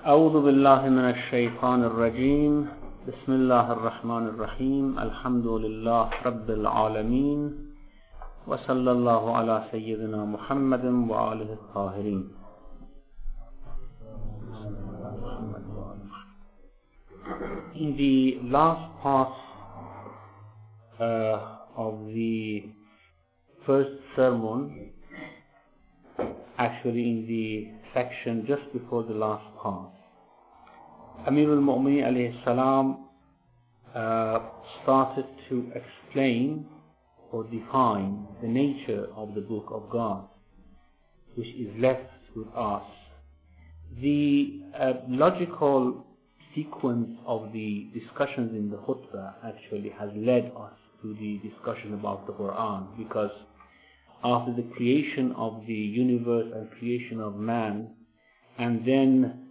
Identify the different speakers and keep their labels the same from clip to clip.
Speaker 1: أعوذ بالله من الشيطان الرجيم بسم الله الرحمن الرحيم الحمد لله رب العالمين وصلى الله على سيدنا محمد وآله الطاهرين. In the last part of the first sermon, actually in the section just before the last part, Amirul Mu'mineen alayhi salam started to explain or define the nature of the Book of God, which is left with us. The logical sequence of the discussions in the khutbah actually has led us to the discussion about the Quran, because after the creation of the universe and creation of man, and then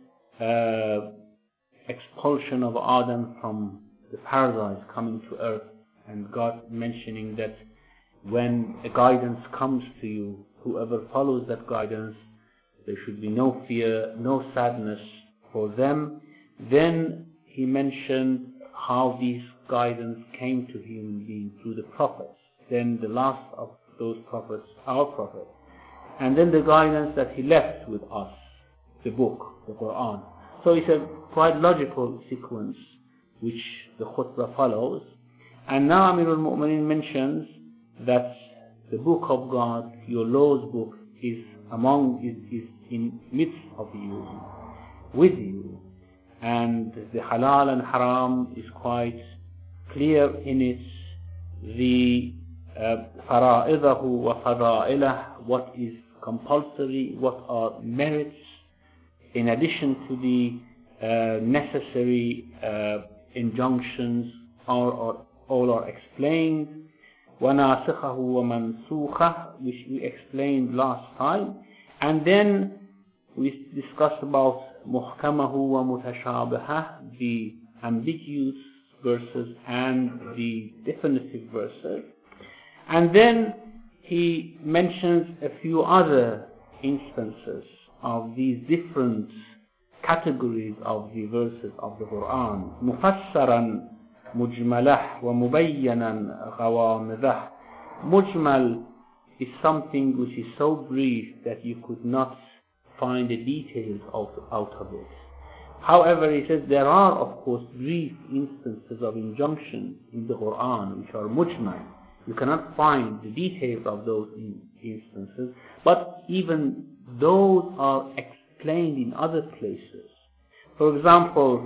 Speaker 1: expulsion of Adam from the paradise, coming to earth, and God mentioning that when a guidance comes to you, whoever follows that guidance, there should be no fear, no sadness for them. Then he mentioned how this guidance came to human beings through the prophets. Then the last of those prophets, our prophet, and then the guidance that he left with us, the book, the Quran. So it's a quite logical sequence which the khutbah follows. And now Amirul Mu'mineen mentions that the book of God, your Lord's book, is in midst of you, with you, and the halal and haram is quite clear in it. The fara'idahu wa fada'ilah, what is compulsory, what are merits, in addition to the necessary injunctions, all are explained. وَنَاسِخَهُ وَمَنْسُوخَهُ, which we explained last time. And then we discussed about مُحْكَمَهُ وَمُتَشَابِهَهُ, the ambiguous verses and the definitive verses. And then he mentions a few other instances of these different categories of the verses of the Quran. مُفَسَّرًا مُجْمَلَهُ وَمُبَيَّنًا غَوَامِضَهُ. Mujmal is something which is so brief that you could not find the details out of it. However, he says there are, of course, brief instances of injunctions in the Quran which are mujmal. You cannot find the details of those instances, but even those are explained in other places. For example,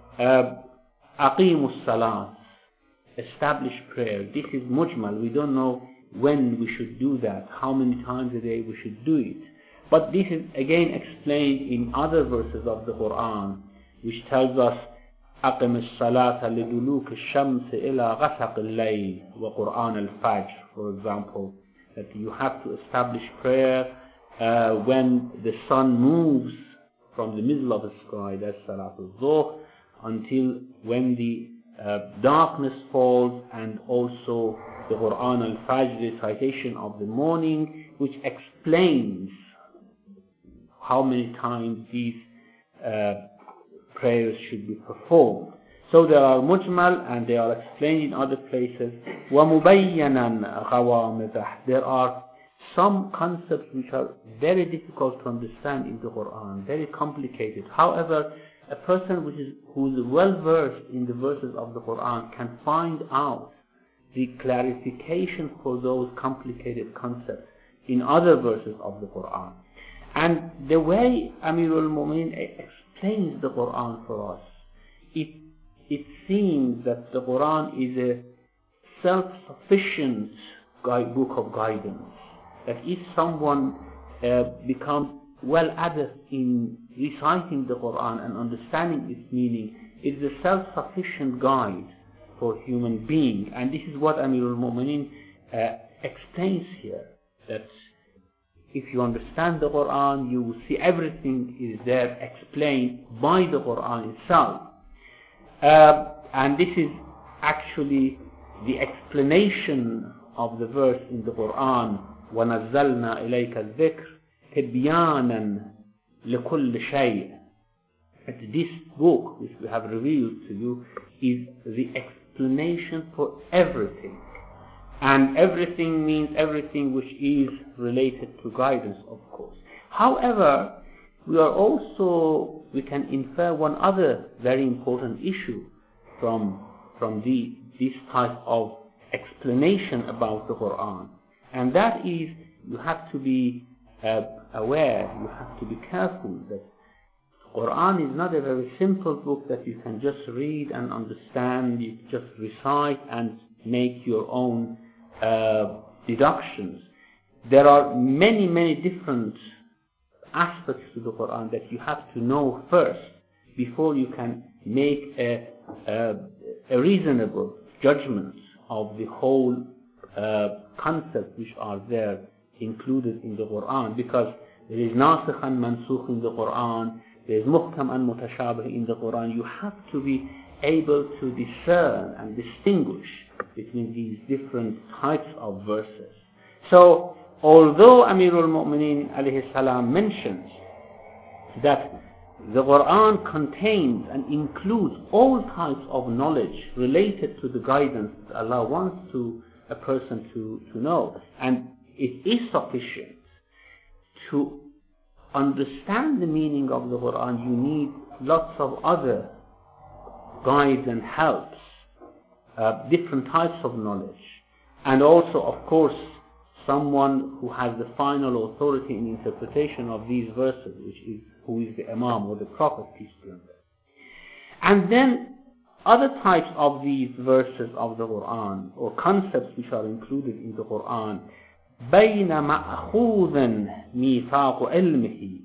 Speaker 1: aqimus salat, establish prayer. This is mujmal. We don't know when we should do that, how many times a day we should do it. But this is again explained in other verses of the Quran, which tells us أقم الصلاة لدلوك الشمس إلى غسق الليل وقرآن الفجر, for example, that you have to establish prayer when the sun moves from the middle of the sky, that's Salat al-Zuhr, until when the darkness falls, and also the Quran al-Fajr, recitation of the morning, which explains how many times these prayers should be performed. So there are mujmal, and they are explained in other places. وَمُبَيَّنًا غَوَامِضَهُ. There are some concepts which are very difficult to understand in the Quran, very complicated. However, a person who is well versed in the verses of the Quran can find out the clarification for those complicated concepts in other verses of the Quran. And the way Amirul Mu'mineen explains the Quran for us, it seems that the Quran is a self-sufficient book of guidance. That if someone becomes well adept in reciting the Quran and understanding its meaning, it is a self-sufficient guide for human being. And this is what Amirul Mu'mineen explains here, that if you understand the Quran, you will see everything is there explained by the Quran itself. And this is actually the explanation of the verse in the Quran, وَنَزَّلْنَا إِلَيْكَ الذِّكْرَ تِبْيَانًا لِكُلِّ شَيْءٍ. that this book, which we have revealed to you, is the explanation for everything. And everything means everything which is related to guidance, of course. However, we can infer one other very important issue from this type of explanation about the Quran. And that is, you have to be aware, you have to be careful that Quran is not a very simple book that you can just read and understand, you just recite and make your own deductions. There are many, many different aspects to the Quran that you have to know first before you can make a reasonable judgment of the whole concepts which are there included in the Quran, because there is nasikh and mansukh in the Quran, there is muhkam and mutashabih in the Quran. You have to be able to discern and distinguish between these different types of verses. So, although Amirul Mu'mineen alayhi salam mentions that the Quran contains and includes all types of knowledge related to the guidance that Allah wants a person to know, and it is sufficient to understand the meaning of the Quran, you need lots of other guides and helps, different types of knowledge, and also, of course, someone who has the final authority in interpretation of these verses, who is the Imam or the Prophet, peace be upon him. And then other types of these verses of the Quran, or concepts which are included in the Quran, بين مأخوذ ميثاق علمه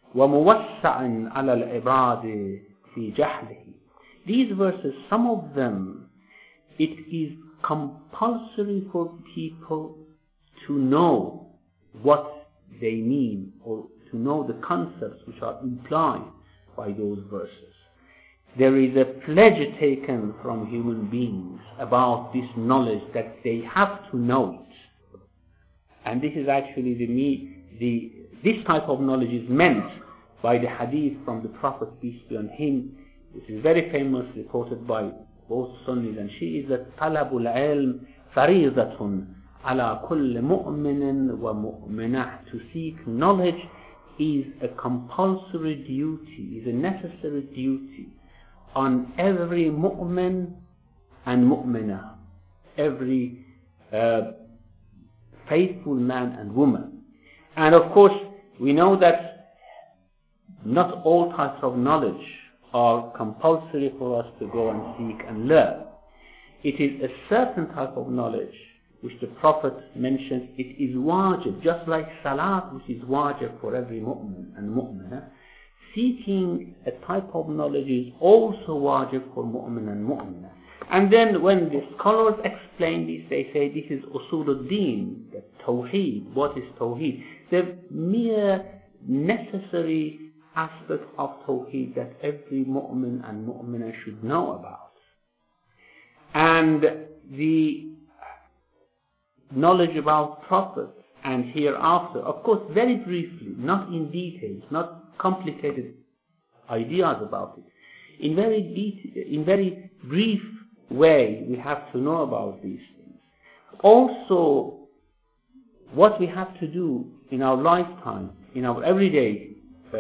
Speaker 1: وموسع على العباد في جهله. These verses, some of them, it is compulsory for people to know what they mean, or to know the concepts which are implied by those verses. There is a pledge taken from human beings about this knowledge that they have to know it. And this is actually this type of knowledge is meant by the hadith from the Prophet, peace be on him. This is very famous, reported by both Sunnis and Shi'is, that طلب العلم فريضة على كل مؤمن ومؤمنة. To seek knowledge is a compulsory duty, is a necessary duty on every mu'min and mu'minah, every faithful man and woman. And of course, we know that not all types of knowledge are compulsory for us to go and seek and learn. It is a certain type of knowledge which the Prophet mentions, it is wajib, just like salat, which is wajib for every mu'min and mu'minah. Seeking a type of knowledge is also wajib for mu'min and mu'minah. And then when the scholars explain this, they say this is usuluddin, the tawheed. What is tawheed? The mere necessary aspect of tawheed that every mu'min and mu'minah should know about. And the knowledge about prophets and hereafter, of course, very briefly, not in details, not complicated ideas about it. In very brief way, we have to know about these things. Also, what we have to do in our lifetime, in our everyday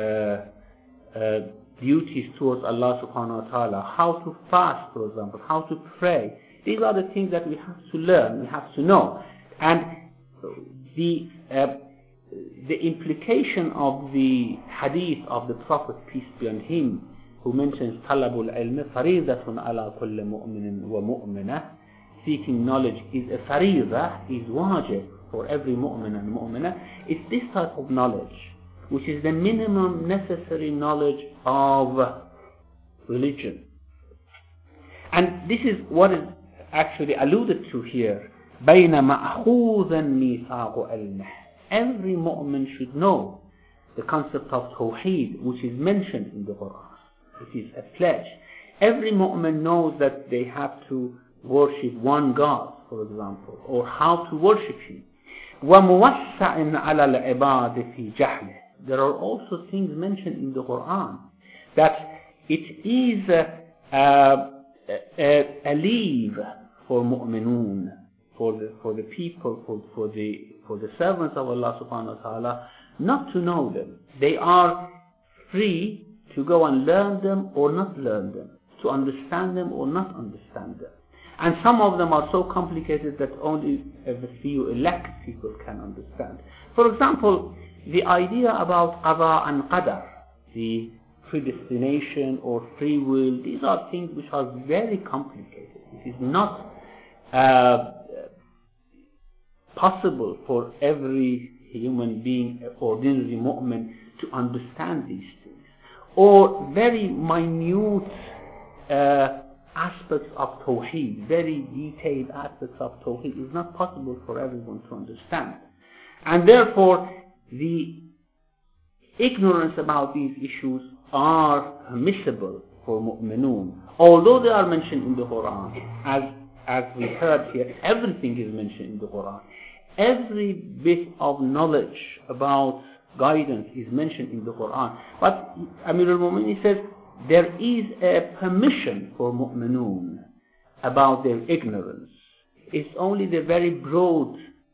Speaker 1: duties towards Allah subhanahu wa ta'ala, how to fast, for example, how to pray. These are the things that we have to learn, we have to know. And the implication of the hadith of the Prophet, peace be on him, who mentions طلب العلم فريضة على كل مؤمن ومؤمنة, seeking knowledge is a faridah, is wajib for every mu'min and mu'minah. It's this type of knowledge which is the minimum necessary knowledge of religion. And this is what is actually alluded to here. بين مأخوذا ميثاق علمه. Every mu'min should know the concept of tawheed, which is mentioned in the Quran. It is a pledge. Every mu'min knows that they have to worship one God, for example, or how to worship Him. وَمُوَسَّعٍ عَلَى الْعِبَادِ فِي جَهْلِهِ. There are also things mentioned in the Quran that it is a leave for mu'minun, for the people, for the servants of Allah subhanahu wa ta'ala, not to know them. They are free to go and learn them or not learn them, to understand them or not understand them. And some of them are so complicated that only a few elect people can understand. For example, the idea about qada and qadar, the predestination or free will, these are things which are very complicated. It is not possible for every human being, ordinary mu'min, to understand these things. Or very minute aspects of Tawheed, very detailed aspects of Tawheed, is not possible for everyone to understand. And therefore, the ignorance about these issues are permissible for mu'minun. Although they are mentioned in the Quran, as we heard here, everything is mentioned in the Quran. Every bit of knowledge about guidance is mentioned in the Quran. But Amir al-Mu'minin says there is a permission for mu'minun about their ignorance. It's only the very broad,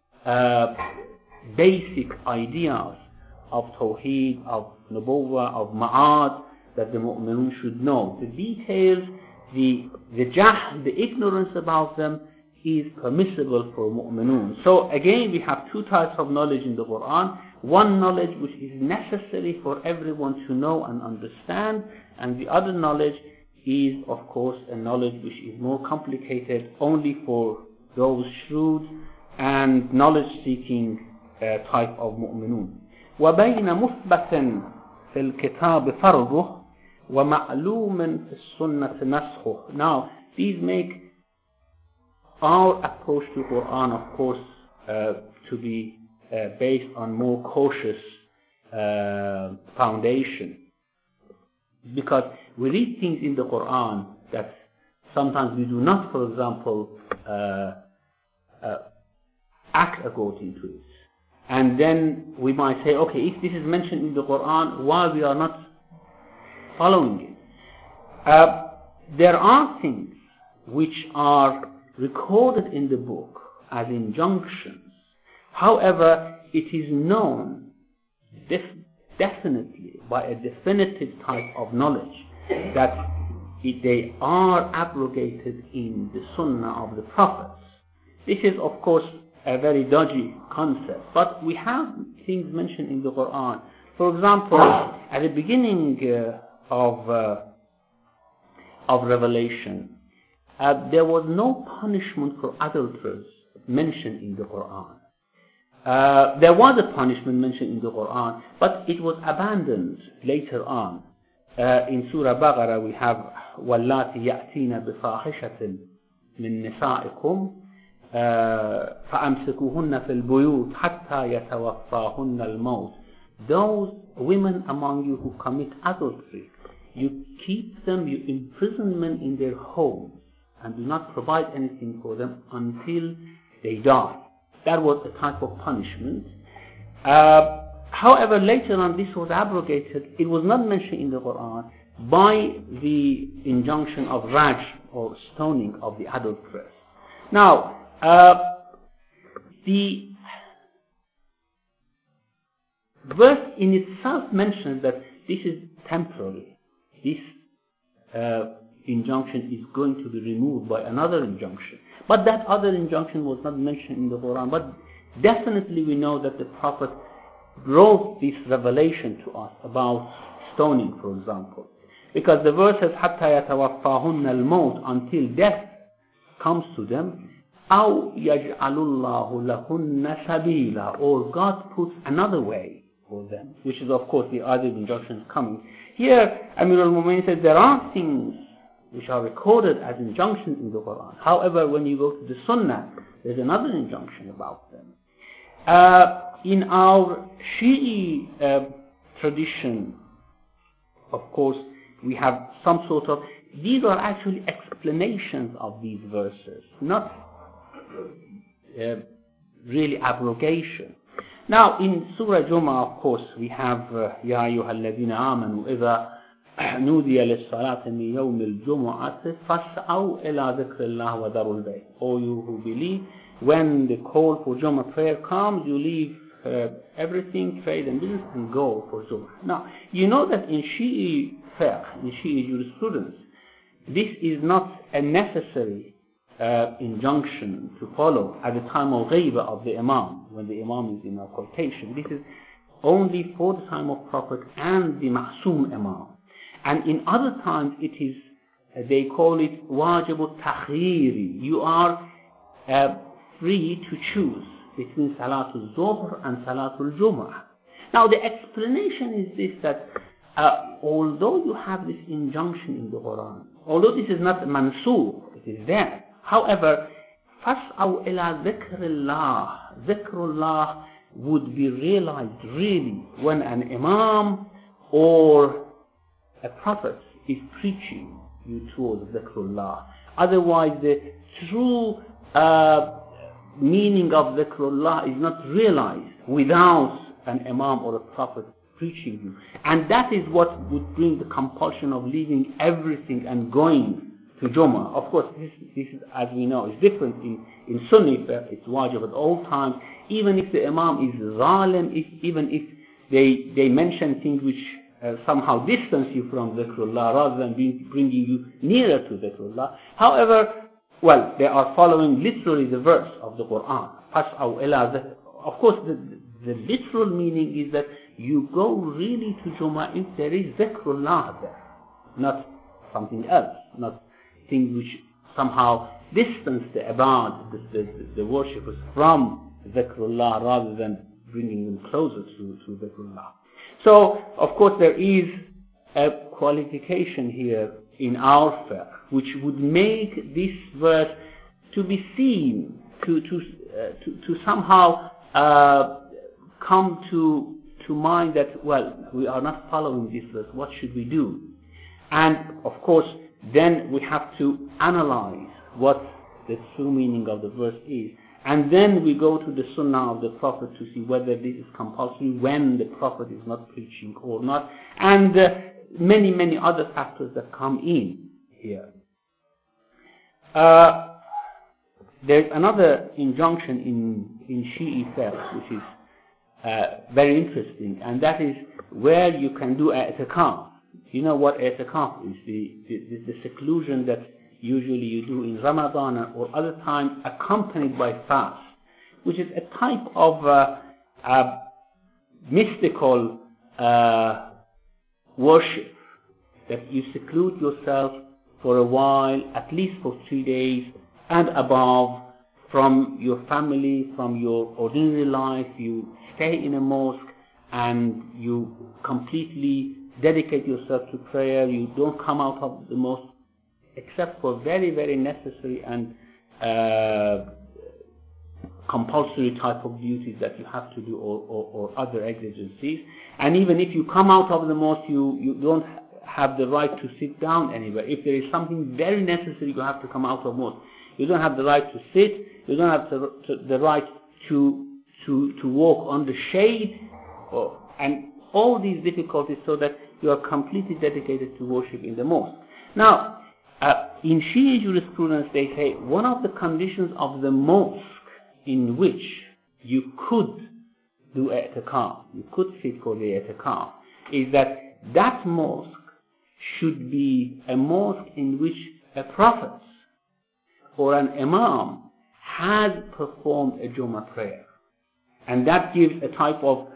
Speaker 1: basic ideas of Tawheed, of Nubuwwah, of Ma'ad, that the mu'minun should know. The details, the jahl, the ignorance about them, is permissible for mu'minun. So again, we have two types of knowledge in the Quran. One knowledge which is necessary for everyone to know and understand, and the other knowledge is, of course, a knowledge which is more complicated, only for those shrewd and knowledge-seeking type of mu'minun. وَبَيْنَ مُثْبَةٍ فِي الْكِتَابِ فَرْضُهُ وَمَعْلُومٍ فِي السُّنَّةِ نَسْخُهُ. Now, these make our approach to Quran, of course, to be based on more cautious foundation. Because we read things in the Quran that sometimes we do not, for example, act according to it. And then we might say, okay, if this is mentioned in the Quran, why we are not following it? There are things which are recorded in the book as injunctions. However, it is known definitely by a definitive type of knowledge that they are abrogated in the Sunnah of the Prophets. This is, of course, a very dodgy concept, but we have things mentioned in the Quran. For example, at the beginning of Revelation, there was no punishment for adulterers mentioned in the Quran. There was a punishment mentioned in the Quran, but it was abandoned later on. In Surah Baqarah we have وَاللَّاتِ يَأْتِينَ بِفَاحِشَةٍ مِّن نِّسَائِكُمْ فَأَمْسِكُوهُنَّ فِي الْبُيُوتِ حَتَّى يَتَوَفَّاهُنَّ الْمَوْتِ. Those women among you who commit adultery, you keep them, you imprison them in their homes, and do not provide anything for them until they die. That was a type of punishment. However, later on this was abrogated. It was not mentioned in the Quran by the injunction of raj, or stoning of the adulteress. Now, the verse in itself mentions that this is temporary. This injunction is going to be removed by another injunction. But that other injunction was not mentioned in the Quran. But definitely we know that the Prophet wrote this revelation to us about stoning, for example. Because the verse says, حَتَّى يَتَوَفَّاهُنَّ الْمَوْتِ, until death comes to them, أَوْ يَجْعَلُ اللَّهُ لَهُنَّ سَبِيلًا, or God puts another way for them, which is of course the other injunction coming. Here, Amir al-Mu'minin said there are things which are recorded as injunctions in the Quran. However, when you go to the Sunnah, there's another injunction about them. In our Shi'i tradition, of course, we have some sort of, these are actually explanations of these verses, not really abrogation. Now, in Surah Jumu'ah, of course, we have Ya ayyuha alladhina amanu idha نودي للصلاة من يوم الجمعة فاسعوا إلى ذكر الله وذروا البيع. O you who believe, when the call for Jummah prayer comes, you leave everything, trade and business, and go for Jummah. Now, you know that in Shi'i fiqh, in Shi'i jurisprudence, this is not a necessary injunction to follow at the time of ghaiba of the Imam, when the Imam is in occultation. This is only for the time of Prophet and the Ma'soom Imam. And in other times it is, they call it wajib al-takhiri. You are free to choose between Salatul Zuhr and Salatul Jum'ah. Now the explanation is this, that although you have this injunction in the Quran, although this is not mansukh, it is there. However, فَاسْعَوْا إِلَى ذِكْرِ اللَّهِ. Dhikrullah would be realized really when an Imam or a Prophet is preaching you towards Dhikrullah. Otherwise, the true meaning of Dhikrullah is not realized without an Imam or a Prophet preaching you. And that is what would bring the compulsion of leaving everything and going to Jummah. Of course, this is, as we know, is different in Sunni, it's wajib at all times, even if the Imam is zalim, even if they mention things which somehow distance you from Dhikrullah rather than bringing you nearer to Dhikrullah. However, well, they are following literally the verse of the Quran. Of course, the literal meaning is that you go really to Jummah if there is Dhikrullah there, not something else, not things which somehow distance the Ibad, the worshippers, from Dhikrullah rather than bringing them closer to Dhikrullah. So, of course, there is a qualification here in our faith which would make this verse to be seen, to somehow come to mind that, well, we are not following this verse, what should we do? And, of course, then we have to analyze what the true meaning of the verse is. And then we go to the Sunnah of the Prophet to see whether this is compulsory when the Prophet is not preaching or not. And many, many other factors that come in here. There's another injunction in Shi'i fiqh which is very interesting, and that is where you can do i'tikaf. You know what i'tikaf is? The seclusion that usually you do in Ramadan or other times accompanied by fast, which is a type of mystical worship that you seclude yourself for a while, at least for 3 days and above, from your family, from your ordinary life. You stay in a mosque and you completely dedicate yourself to prayer. You don't come out of the mosque except for very, very necessary and compulsory type of duties that you have to do, or other exigencies. And even if you come out of the mosque, you don't have the right to sit down anywhere. If there is something very necessary, you have to come out of mosque. You don't have the right to sit. You don't have the right to walk on the shade, and all these difficulties, so that you are completely dedicated to worship in the mosque. Now, in Shia jurisprudence, they say one of the conditions of the mosque in which you could do i'tikaf, you could sit for the i'tikaf, is that mosque should be a mosque in which a prophet or an imam has performed a Jummah prayer. And that gives a type of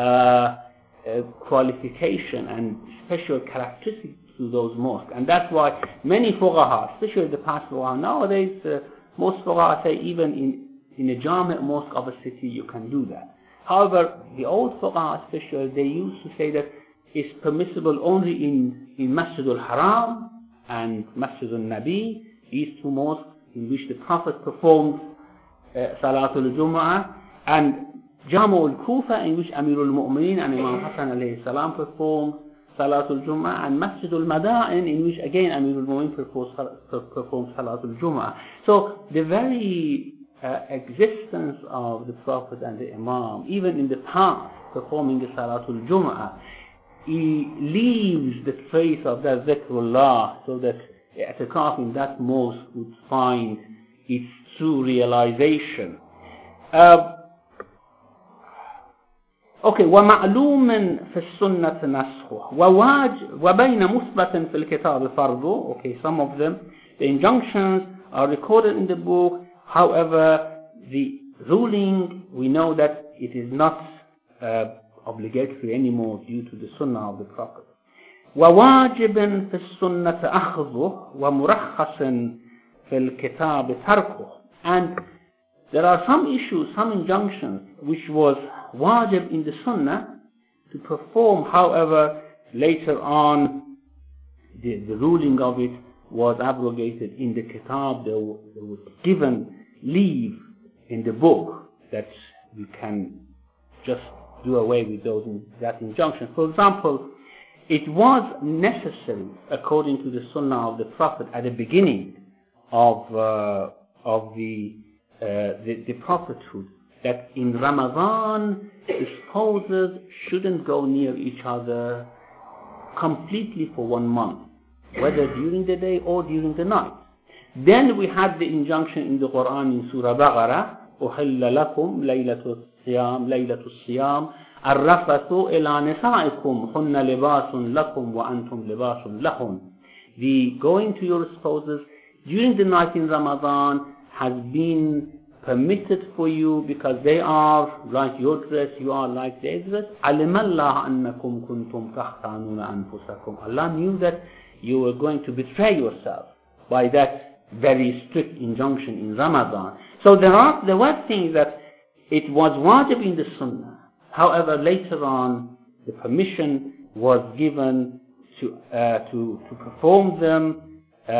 Speaker 1: qualification and special characteristics to those mosques. And that's why many fuqaha, especially the past fuqaha, nowadays most fuqaha say even in a Jami' mosque of a city you can do that. However, the old fuqaha especially, they used to say that it's permissible only in Masjid al-Haram and Masjid al-Nabi, these two mosques in which the Prophet performed Salatul Jum'ah, and Jamu al-Kufa, in which Amirul Mu'mineen and Imam Hassan alayhi salam performed Salatul Jum'ah, and Masjid al-Mada'in, in which again Amirul Mu'mineen performed Salatul Jum'ah. So the very existence of the Prophet and the Imam, even in the past, performing the Salatul Jum'ah, he leaves the trace of that zikrullah, so that i'tikaf in that mosque would find its true realization. ومعلوم في السنة نسخه وبين مثبت في الكتاب فرضه. Some of them, the injunctions are recorded in the book. However, the ruling, we know that it is not obligatory anymore due to the sunnah of the Prophet. وواجب في السنة أخذه ومرخص في الكتاب تركه. And there are some issues, some injunctions which was wajib in the sunnah to perform. However, later on the ruling of it was abrogated in the kitab. There was given leave in the book that you can just do away with that injunction. For example, it was necessary, according to the sunnah of the Prophet, at the beginning of the prophethood, that in Ramadan the spouses shouldn't go near each other completely for 1 month, whether during the day or during the night. Then we had the injunction in the Quran in Surah Baqarah, أُحِلَّ لَكُمْ لَيْلَةُ الصِّيَامِ الرَّفَثُ إِلَى نِسَائِكُمْ هُنَّ لِبَاسٌ لَكُمْ وَأَنْتُمْ لِبَاسٌ لَهُنْ. The going to your spouses during the night in Ramadan has been permitted for you because they are like your dress, you are like their dress. عَلِمَ اللَّهُ أَنَّكُمْ كُنْتُمْ تَخْتَانُونَ أَنفُسَكُمْ. Allah knew that you were going to betray yourself by that very strict injunction in Ramadan. So there were things that it was wajib in the sunnah. However, later on the permission was given to perform them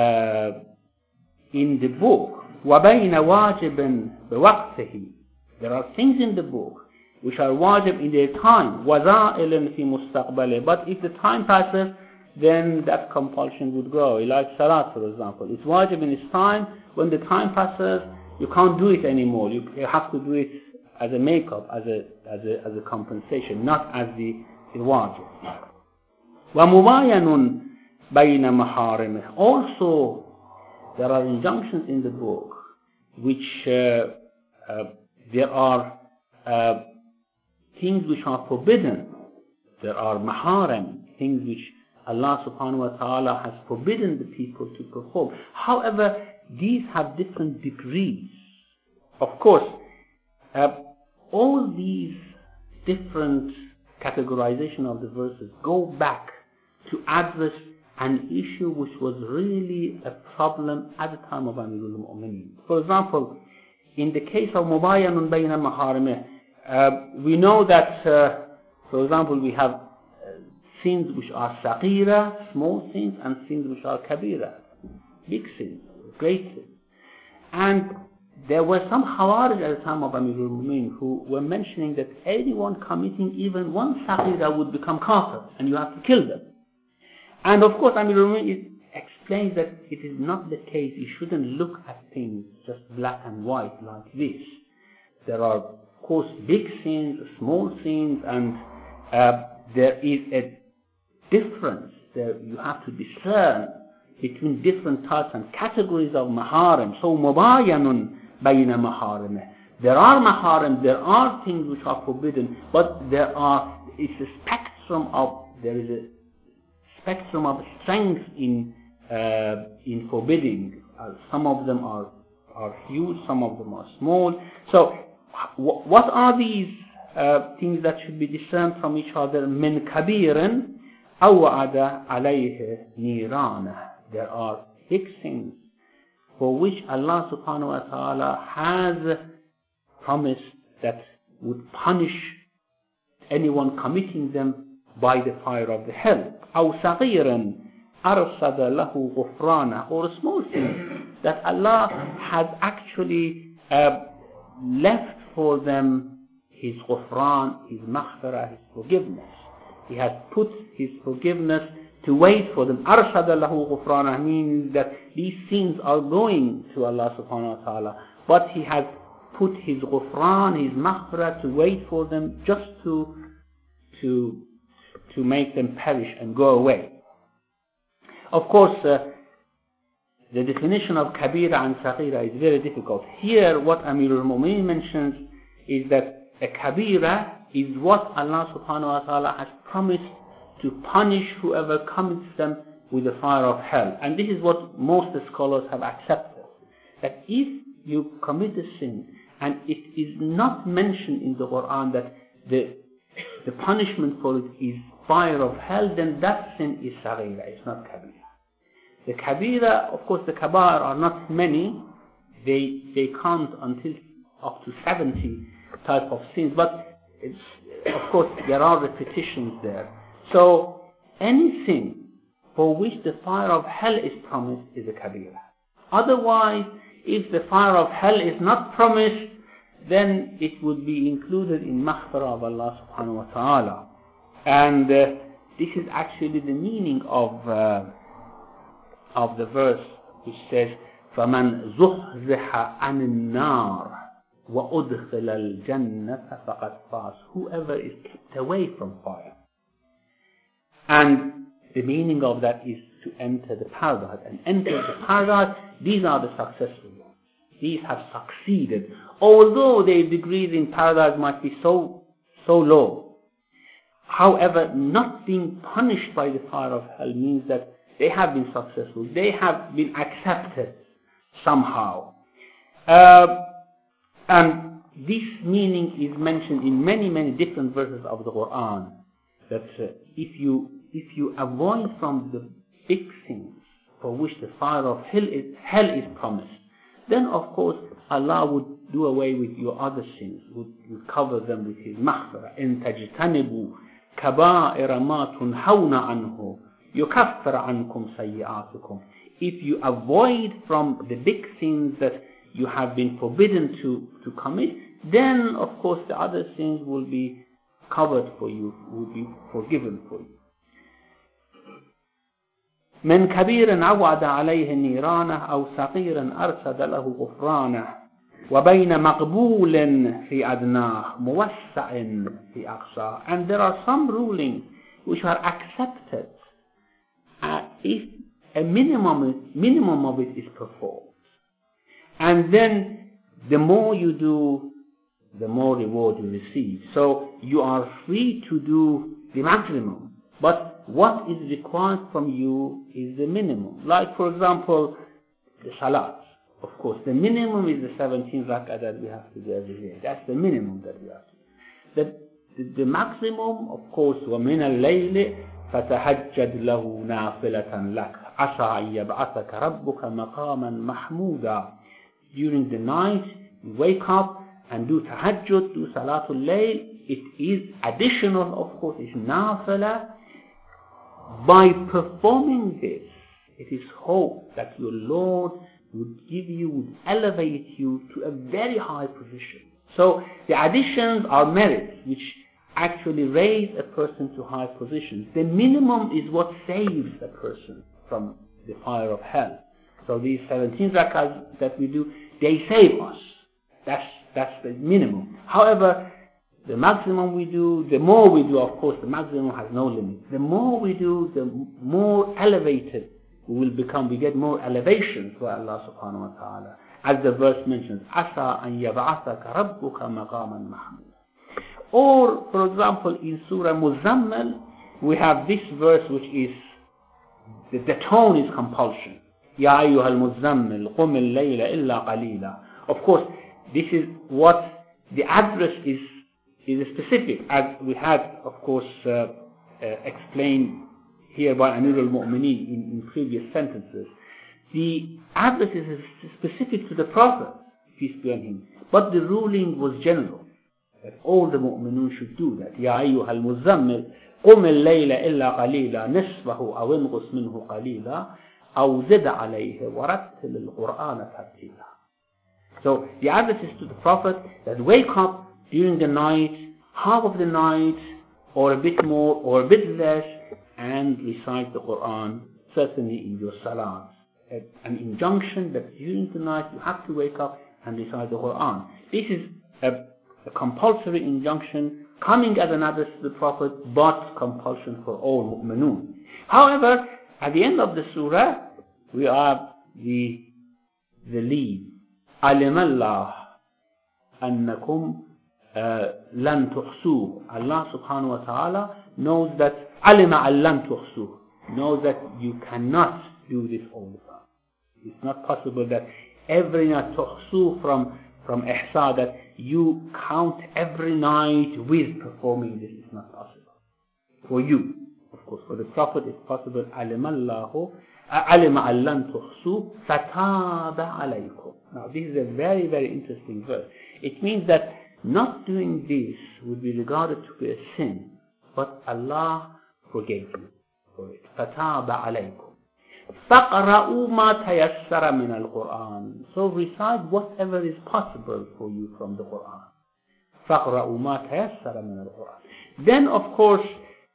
Speaker 1: in the book. وَبَيْنَ وَاجِبٍ بِوَقْتِهِ. There are things in the book which are wajib in their time. وَذَائِلٍ فِي مُسْتَقْبَلِهِ. But if the time passes, then that compulsion would go. Like salat, for example. It's wajib in its time. When the time passes, you can't do it anymore. You have to do it as a makeup, as a compensation, not as the wajib. وَمُبَايَنٌ بَيْنَ مَحَارِمِهِ. Also, there are injunctions in the book which there are things which are forbidden. There are maharim, things which Allah subhanahu wa ta'ala has forbidden the people to perform. However, these have different degrees. Of course, all these different categorization of the verses go back to address an issue which was really a problem at the time of Amirul Mu'mineen. For example, in the case of Mubayanun Bayna Maharimih, we know that, for example, we have sins which are Saqira, small sins, and sins which are Kabira, big sins, great sins. And there were some Khawarij at the time of Amirul Mu'mineen who were mentioning that anyone committing even one Saqira would become kafir, and you have to kill them. And of course, Amirul Mu'mineen explains that it is not the case. You shouldn't look at things just black and white like this. There are, of course, big sins, small sins, and there is a difference. You have to discern between different types and categories of maharim. So, mubayanun bayna maharim. There are maharim, there are things which are forbidden, but there is a spectrum of strength in forbidding. Some of them are huge, some of them are small. So, what are these things that should be discerned from each other? Min kabirin aw'ada alayhi nirana. There are big sins for which Allah subhanahu wa ta'ala has promised that would punish anyone committing them by the fire of the hell. أو صغيرا أرصد له غفرانا. Or a small sin that Allah has actually left for them His ghufran, His maghfirah, His forgiveness. He has put His forgiveness to wait for them. أرصد له غفرانا means that these sins are going to Allah subhanahu wa ta'ala, but He has put His ghufran, His maghfirah to wait for them, just to to make them perish and go away. Of course, the definition of kabira and saghira is very difficult. Here, what Amir al-Mu'mineen mentions is that a kabira is what Allah subhanahu wa ta'ala has promised to punish whoever commits them with the fire of hell. And this is what most scholars have accepted. That if you commit a sin and it is not mentioned in the Quran that the punishment for it is fire of hell, then that sin is saghira, it's not kabira. The kabira, of course the kabair are not many, they count until up to 70 type of sins, but it's, of course there are repetitions there. So any sin for which the fire of hell is promised is a kabira. Otherwise, if the fire of hell is not promised, then it would be included in maghfirah of Allah subhanahu wa ta'ala. And this is actually the meaning of the verse which says, فَمَنْ زُحْزِحَ عَنِ النَّارِ وَأُدْخِلَ الْجَنَّةَ فَقَدْ فَازَ. Whoever is kept away from fire. And the meaning of that is to enter the paradise. And enter the paradise, these are the successful ones. These have succeeded. Although their degrees in paradise might be so low. However, not being punished by the fire of hell means that they have been successful. They have been accepted somehow. And this meaning is mentioned in many, many different verses of the Quran. That if you avoid from the big sins for which the fire of hell is promised, then of course Allah would do away with your other sins, would cover them with His maghfirah. إِن تَجْتَنِبُوا كَبَائِرَ مَا تُنْهَوْنَ عَنْهُ يُكَفِّرْ عَنْكُمْ سَيِّئَاتِكُمْ. If you avoid from the big sins that you have been forbidden to commit, then of course the other sins will be covered for you, will be forgiven for you. من كبير عوض عليه النيران أو صغير أرسد له غفرانه وبين مقبول في أدناه موسع في أقصاه. And there are some rulings which are accepted if a minimum of it is performed. And then the more you do, the more reward you receive. So you are free to do the maximum, but what is required from you is the minimum. Like for example, the salat. Of course, the minimum is the 17 rak'ah that we have to do every day. That's the minimum that we have to do. The maximum, of course, وَمِنَ اللَّيْلِ فَتَهَجَّدْ لَهُ نَافِلَةً لَكَ عَسَىٰ أَن يَبْعَثَكَ رَبُّكَ مَقَامًا مَحْمُودًا. During the night, you wake up and do tahajjud, do salatul layl. It is additional, of course, it's nafila. By performing this, it is hoped that your Lord would elevate you to a very high position. So the additions are merits which actually raise a person to high positions. The minimum is what saves a person from the fire of hell. So these 17 rakahs that we do, they save us. That's the minimum. However, the maximum we do, the more we do, of course, the maximum has no limit. The more we do, the more elevated we will become. We get more elevation to Allah subhanahu wa ta'ala. As the verse mentions, عَسَىٰ أَن يَبْعَثَكَ رَبُّكَ مَقَامًا مَحْمُودًا. Or, for example, in Surah Muzammil, we have this verse which is, the tone is compulsion. يَا أَيُّهَا الْمُزَّمِّلْ قُمِ اللَّيْلَ إِلَّا قَلِيلًا. Of course, this is what the address is specific, as we had, of course, explained here by Amir al-Mu'mineen in previous sentences. The address is specific to the Prophet, peace be on him, but the ruling was general, that all the mu'minun should do that. يَا أَيُّهَا الْمُزَّمِّلْ قُمِ اللَّيْلَ إِلَّا قَلِيلًا نِصْفَهُ أَوْ انْقُصْ مِنْهُ قَلِيلًا أَوْ زِدْ عَلَيْهِ وَرَتِّلِ الْقُرْآنَ تَرْتِيلًا. So the address is to the Prophet that wake up during the night, half of the night, or a bit more, or a bit less, and recite the Quran, certainly in your salat. An injunction that during the night you have to wake up and recite the Quran. This is a compulsory injunction coming as an address to the Prophet, but compulsion for all mu'minun. However, at the end of the surah, we have the lead. علم الله أنكم لن تحصوه. Allah subhanahu wa ta'ala knows that علم أن لن تحصوه, knows that you cannot do this all the time. It's not possible that every night تحصوه from ihsa, that you count every night with performing this. Is not possible for you. Of course, for the Prophet it's possible. علم الله علم أن لن تحصوه فتاب عليكم. Now this is a very, very interesting verse. It means that not doing this would be regarded to be a sin, but Allah forgave you for it. فتاب عليكم. فَقْرَؤُوا مَا تَيَسَّرَ مِنَ الْقُرْآنِ. So recite whatever is possible for you from the Quran. فَقْرَؤُوا مَا تَيَسَّرَ مِنَ الْقُرْآنِ. Then of course,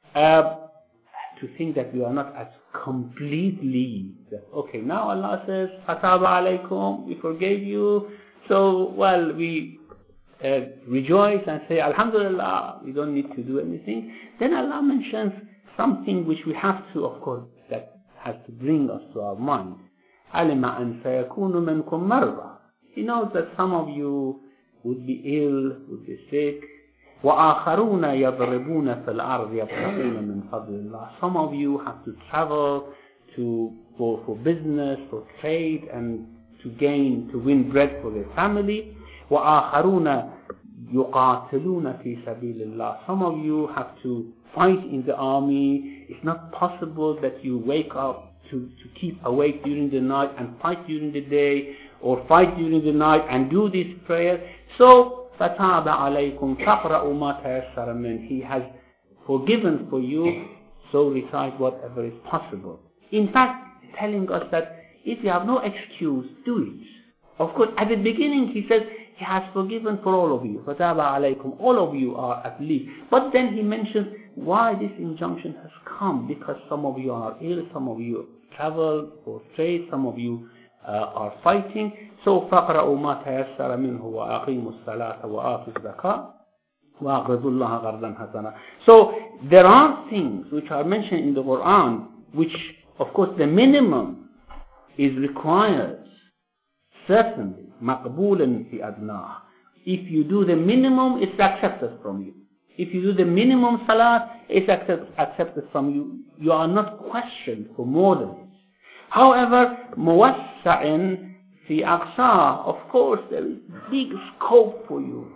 Speaker 1: to think that we are not as completely, that okay, now Allah says, فَتَابَ عَلَيْكُمْ, we forgave you, so well, we rejoice and say, Alhamdulillah, we don't need to do anything. Then Allah mentions something which we have to, of course, that has to bring us to our mind. عَلِمَ أَنْ سَيَكُونُ مِنْكُمْ مَرْضَى. He knows that some of you would be ill, would be sick. وَآخَرُونَ يَضْرِبُونَ فِي الْأَرْضِ يَبْتَغُونَ مِنْ فَضْلِ اللَّهِ. Some of you have to travel to go for business, for trade, and to win bread for their family. وَآخَرُونَ يُقَاتِلُونَ فِي سَبِيلِ اللَّهِ. Some of you have to fight in the army. It's not possible that you wake up to keep awake during the night and fight during the day, or fight during the night and do this prayer. So, فَتَابَ عَلَيْكُمْ فَقْرَؤُوا مَا تَيَسَّرَ مِنْهُ. He has forgiven for you, so recite whatever is possible. In fact, telling us that if you have no excuse, do it. Of course, at the beginning he says he has forgiven for all of you. فَتَابَ عَلَيْكُمْ. All of you are at least. But then he mentions why this injunction has come. Because some of you are ill, some of you travel or trade, some of you are fighting. So فَقْرَؤُوا مَا تَيَسَّرَ مِنْهُ وَأَقِيمُوا الصَّلَاةَ وَآتُوا الزَّكَاةَ وَأَقْرِضُوا اللَّهَ قَرْضًا حَسَنًا. So there are things which are mentioned in the Quran which, of course, the minimum is required. Certainly, مَقْبُولًا فِي أَدْنَاهِ. If you do the minimum, it's accepted from you. If you do the minimum salat, it's accepted from you. You are not questioned for more than it. However, مُوَسَّعٍ فِي أَقْصَى. Of course, there is big scope for you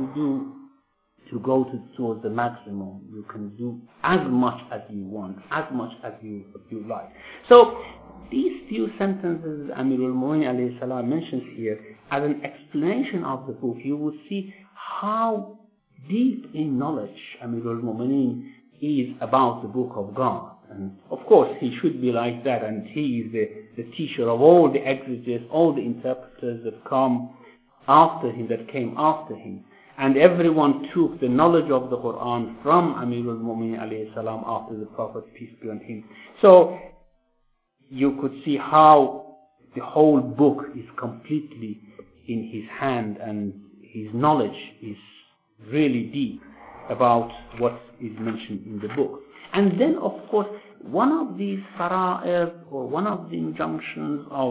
Speaker 1: to go towards the maximum. You can do as much as you want, as much as you like. So, these few sentences Amirul Mu'minin alayhi salam mentions here as an explanation of the book. You will see how deep in knowledge Amirul Mu'minin is about the book of God. And of course he should be like that, and he is the teacher of all the exegetes, all the interpreters that came after him. And everyone took the knowledge of the Quran from Amirul Mu'minin alayhi salam after the Prophet, peace be on him. So you could see how the whole book is completely in his hand, and his knowledge is really deep about what is mentioned in the book. And then, of course, one of these fara'id, or one of the injunctions of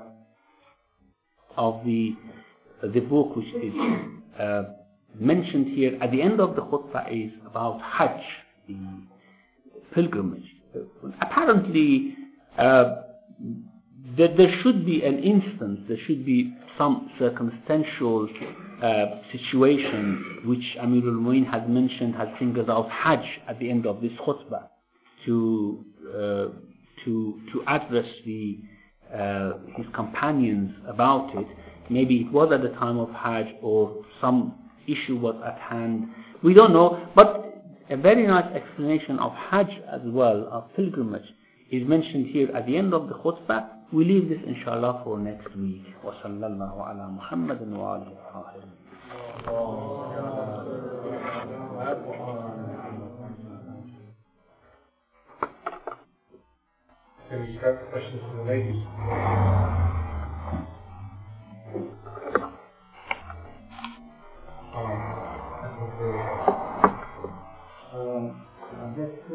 Speaker 1: the book, which is mentioned here at the end of the khutbah, is about Hajj, the pilgrimage. Apparently, there should be an instance, there should be some circumstantial situation which Amirul Mu'minin has mentioned, has singled out Hajj at the end of this khutbah to address his companions about it. Maybe it was at the time of Hajj, or some issue was at hand. We don't know, but a very nice explanation of Hajj as well, of pilgrimage, is mentioned here at the end of the khutbah. We leave this inshallah for next week. Wa sallallahu ala Muhammadin wa alihi wa sahbihi.
Speaker 2: Can we start questions from the ladies? I think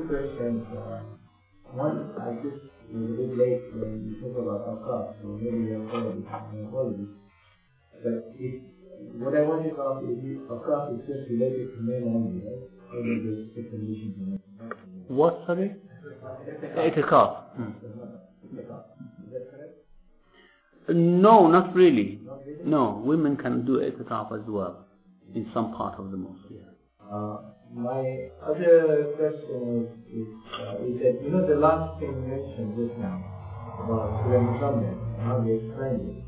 Speaker 3: two questions. One, I just was a bit late when you talk about Awqaf, so maybe your apologies. But what I wanted to ask is, Awqaf is just related to men only, right? Or there's a condition to men?
Speaker 1: What, sorry? Itikaf.
Speaker 3: Is that correct?
Speaker 1: No, not really.
Speaker 3: Not really?
Speaker 1: No, women can do itikaf as well in some part of the mosque. Yeah.
Speaker 3: My other question is that, you know, the last thing you mentioned just now about Surah Muhammad and how they explained it.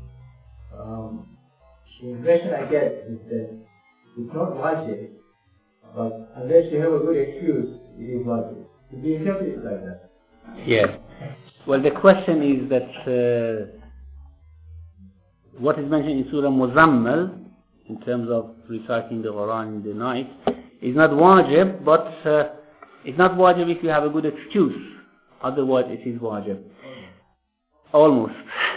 Speaker 3: The impression I get is that it's not wajib, but unless you have a good excuse, it is wajib. Could you interpret it like that?
Speaker 1: Yes. Well, the question is that what is mentioned in Surah Muzammil in terms of reciting the Quran in the night is not wajib, but it's not wajib if you have a good excuse. Otherwise, it is wajib. Almost.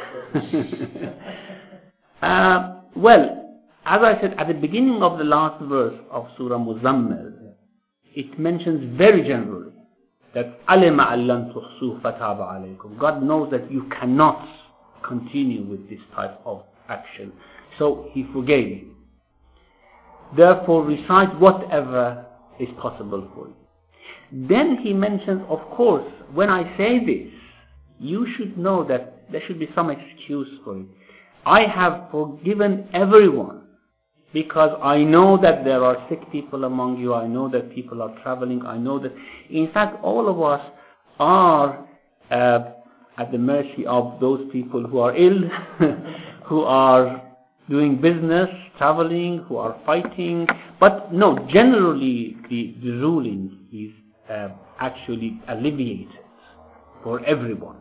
Speaker 1: Well, as I said at the beginning of the last verse of Surah Muzammil, it mentions very generally that alima allan tuhsu fataba alaykum. God knows that you cannot continue with this type of action, so He forgave you. Therefore, recite whatever is possible for you. Then He mentions, of course, when I say this, you should know that there should be some excuse for it. I have forgiven everyone because I know that there are sick people among you. I know that people are traveling. I know that, in fact, all of us are at the mercy of those people who are ill, who are doing business, traveling, who are fighting. But no, generally the ruling is actually alleviated for everyone.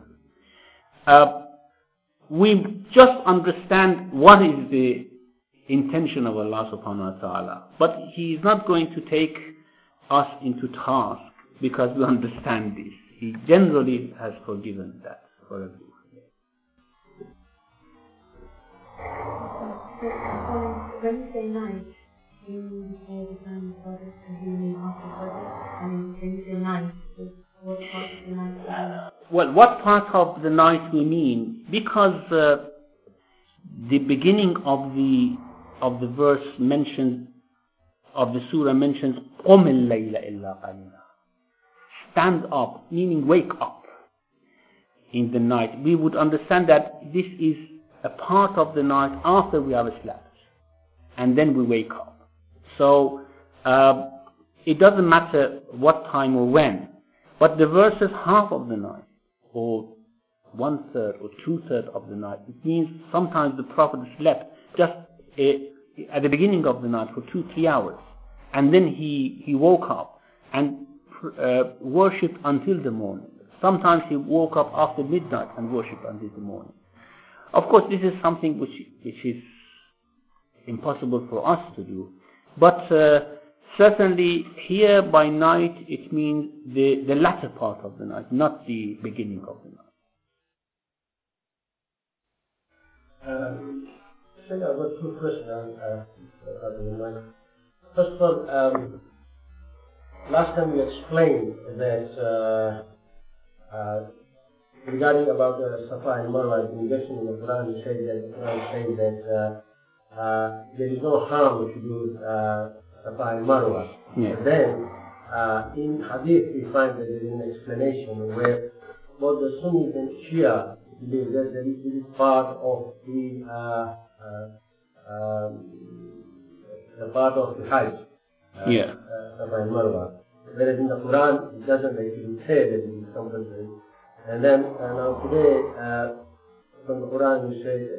Speaker 1: We just understand what is the intention of Allah subhanahu wa ta'ala. But He is not going to take us into task because we understand this. He generally has forgiven that for everyone.
Speaker 4: When you say night, do you say the time of Qadr, do you mean after Qadr? I mean, when you say night, what part of the night do you mean?
Speaker 1: Well, what part of the night we mean? Because the beginning of the verse mentions, of the surah mentions, قُمِ اللَّيْلَ إِلَّا قَلِيلًا. Stand up, meaning wake up in the night. We would understand that this is a part of the night after we have slept, and then we wake up. So it doesn't matter what time or when, but the verse is half of the night, or 1/3 or 2/3 of the night. It means sometimes the Prophet slept just at the beginning of the night for 2-3 hours, and then he woke up and worshipped until the morning. Sometimes he woke up after midnight and worshipped until the morning. Of course, this is something which is impossible for us to do, but certainly here by night it means the latter part of the night, not the beginning of the night.
Speaker 5: I've got two questions. First of all, last time you explained that regarding about Safa and Marwa, the mention in the Quran, you said that there is no harm if you do Safa and Marwa.
Speaker 1: Yeah.
Speaker 5: But then in Hadith we find that there is an explanation where both the Sunnis and Shia believe that this is part of the part of the Hajj. Safa and Marwa. Whereas in the Quran it doesn't actually say that it is compulsory. And then now today from the Quran you say,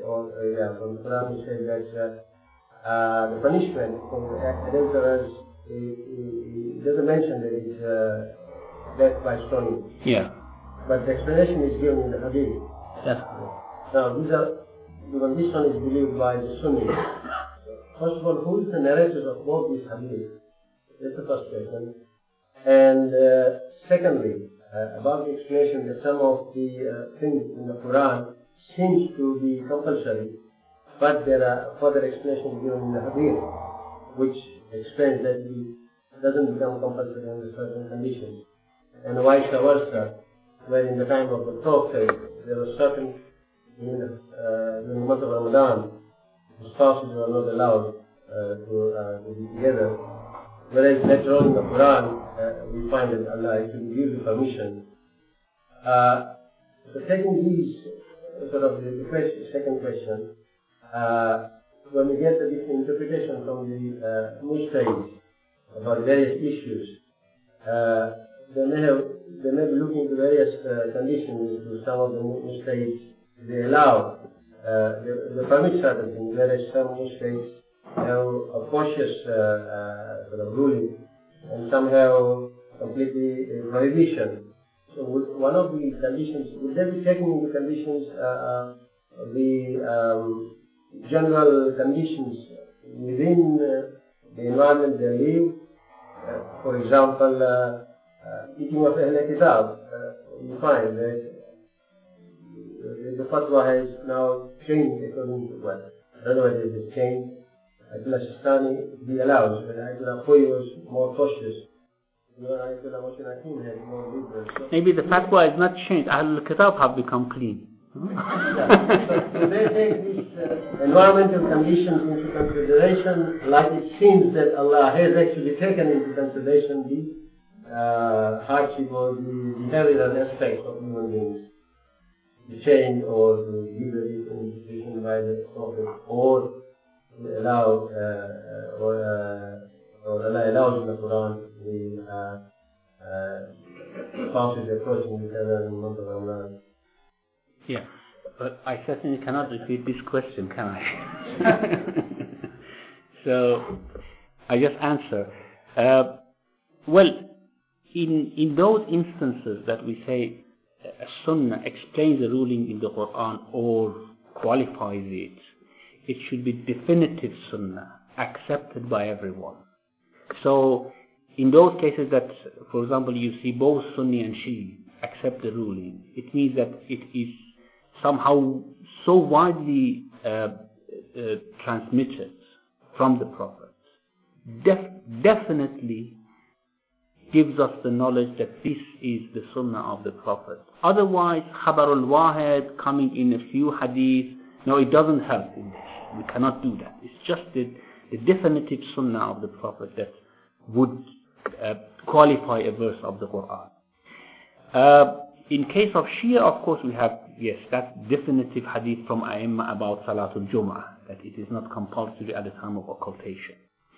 Speaker 5: that the punishment for the adulterers, it doesn't mention that it's death by stoning.
Speaker 1: Yeah.
Speaker 5: But the explanation is given in the Hadith.
Speaker 1: Yes.
Speaker 5: Now this one is believed by the Sunnis. First of all, who is the narrator of both these Hadith? That's the first question. And secondly, about the explanation that some of the things in the Quran seems to be compulsory, but there are further explanations given in the Hadith which explains that it doesn't become compulsory under certain conditions. and vice versa, where in the time of the Prophet, there was certain, in the month of Ramadan, the spouses were not allowed to be together. Whereas later on in the Quran, we find that Allah actually gives the permission. So taking these, sort of the second question, when we get the different interpretation from the mujtahid about various issues, they may be looking to various conditions to some of the mujtahids. They allow, they permit certain things, whereas some mujtahids have a cautious sort of ruling, and some have completely prohibition. So one of the conditions, would they be taking into conditions the general conditions within the environment they live? For example, eating of Ahl Kitab, you find that the fatwa has now changed according to what? I don't know whether it has changed. Ayatollah Sistani, he allows, but Ayatollah Khoyi was more cautious. Ayatollah Moshe had more liberal. So
Speaker 1: maybe the fatwa is not changed. Ahlul Kitab have become clean.
Speaker 5: So they take these environmental conditions into consideration, like it seems that Allah has actually taken into consideration the hardship or the inherent aspects of human beings. The change or the liberty institution by the Prophet, or allow or Allah allows in the Quran the spouses approaching each other in the month of Ramadan.
Speaker 1: Yeah, but I certainly cannot repeat this question, can I? So I just answer. Well, in those instances that we say a sunnah explains the ruling in the Quran or qualifies it, it should be definitive sunnah, accepted by everyone. So in those cases that, for example, you see both Sunni and Shi'i accept the ruling, it means that it is somehow so widely transmitted from the Prophet, definitely gives us the knowledge that this is the sunnah of the Prophet. Otherwise, khabarul wahid coming in a few hadiths, no, it doesn't help in this. We cannot do that. It's just the definitive sunnah of the Prophet that would qualify a verse of the Quran. In case of Shia, of course, we have, yes, that definitive hadith from A'imma about Salatul Jum'ah, that it is not compulsory at the time of occultation.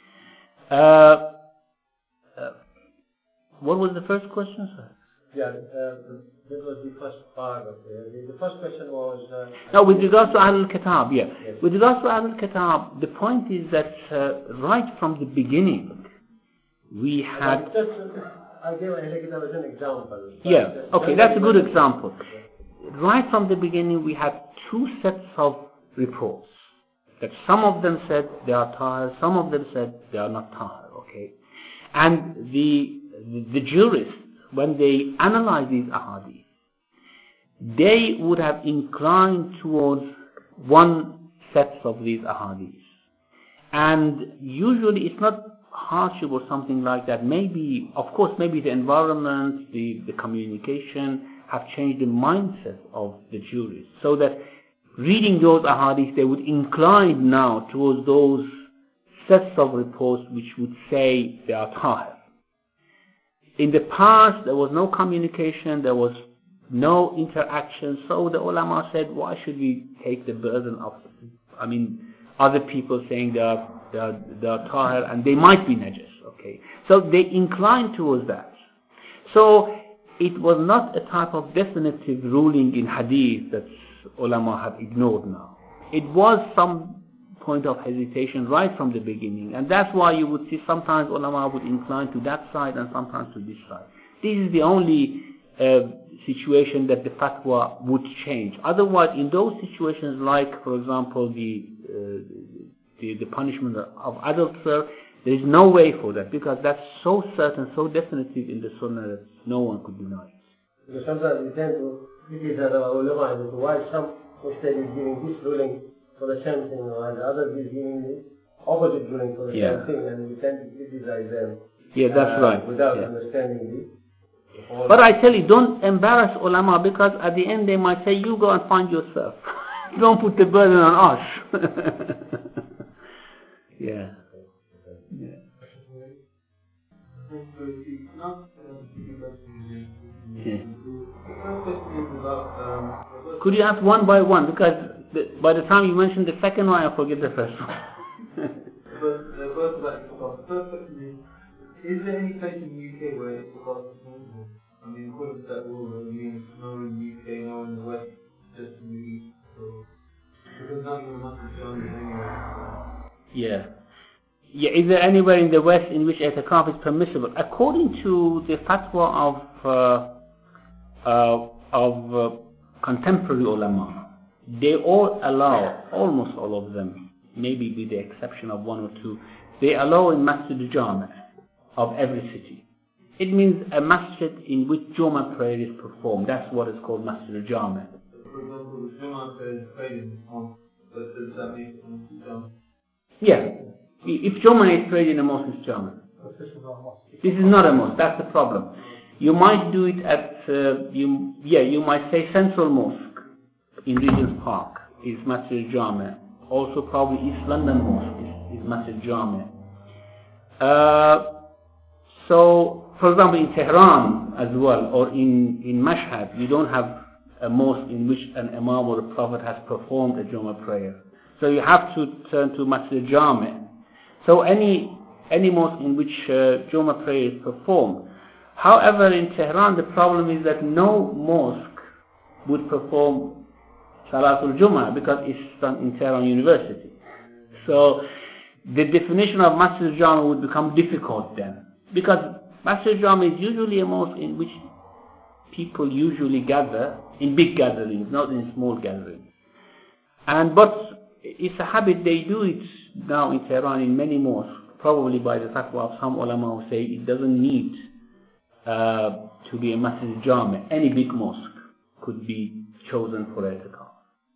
Speaker 1: What was the first question, sir?
Speaker 5: Yeah, that was the first part of it. The first question was...
Speaker 1: no, with regards to Ahlul Kitab, yeah. Yes. With regards to Ahlul Kitab, the point is that right from the beginning, we had...
Speaker 5: I gave Ahlul Kitab as an example.
Speaker 1: Yeah, okay, that's a good example. Right from the beginning, we had two sets of reports. That some of them said they are tahir, some of them said they are not tahir, okay? And the jurists, when they analyze these ahadith, they would have inclined towards one set of these ahadith. And usually it's not hardship or something like that. Maybe, of course, maybe the environment, the communication have changed the mindset of the jurists, so that reading those ahadith, they would incline now towards those sets of reports which would say they are tahir. In the past, there was no communication, there was no interaction, so the ulama said, why should we take the burden of, other people saying they are tahir and they might be najis, okay? So they inclined towards that. So it was not a type of definitive ruling in hadith that ulama have ignored now. It was some point of hesitation right from the beginning, and that's why you would see sometimes ulama would incline to that side and sometimes to this side. This is the only situation that the fatwa would change. Otherwise, in those situations, like for example the punishment of adultery, there is no way for that, because that's so certain, so definitive in the sunnah that no one could deny it.
Speaker 5: Because sometimes we tend to criticize our ulama as to why some mujtahid is giving this ruling for the same thing, and others is giving the opposite ruling for the same thing, and we tend to criticize them.
Speaker 1: Yeah, that's right.
Speaker 5: Without understanding
Speaker 1: But I tell you, don't embarrass ulama, because at the end they might say, you go and find yourself. Don't put the burden on us. Yeah. Yeah. Could you ask one by one? Because by the time you mention the second one, I forget the first one.
Speaker 6: The first question is there any place in the UK where it's about to move? I mean, according to that rule, it means no in the UK, no in the West, just in the East. So, because none of them must be shown anywhere.
Speaker 1: Yeah. Yeah, is there anywhere in the West in which i'tikaf is permissible? According to the fatwa of contemporary ulama, they all allow, almost all of them, maybe with the exception of one or two, they allow in Masjid al-Jami' of every city. It means a masjid in which Jummah prayer is performed. That's what is called Masjid al-Jami'.
Speaker 6: For example, the Jummah prayer is prayed in the mosque, but does that make it Masjid al-Jami'?
Speaker 1: Yeah. If Jummah is prayed in a mosque, it's Jami'. This is not a mosque. That's the problem. You might do it at, you might say Central Mosque in Regent's Park is Masjid al-Jami'. Also probably East London Mosque is Masjid al-Jami'. So, for example, in Tehran as well, or in Mashhad, you don't have a mosque in which an imam or a prophet has performed a Jummah prayer. So you have to turn to Masjid al-Jami'. So any mosque in which Jummah prayer is performed. However, in Tehran, the problem is that no mosque would perform Salatul Jummah because it's done in Tehran University. So the definition of Masjid al-Jami' would become difficult then. Because Masjid al-Jami' is usually a mosque in which people usually gather in big gatherings, not in small gatherings. But it's a habit, they do it now in Tehran in many mosques, probably by the fatwa of some ulama who say it doesn't need to be a Masjid al-Jami'. Any big mosque could be chosen for i'tikaf.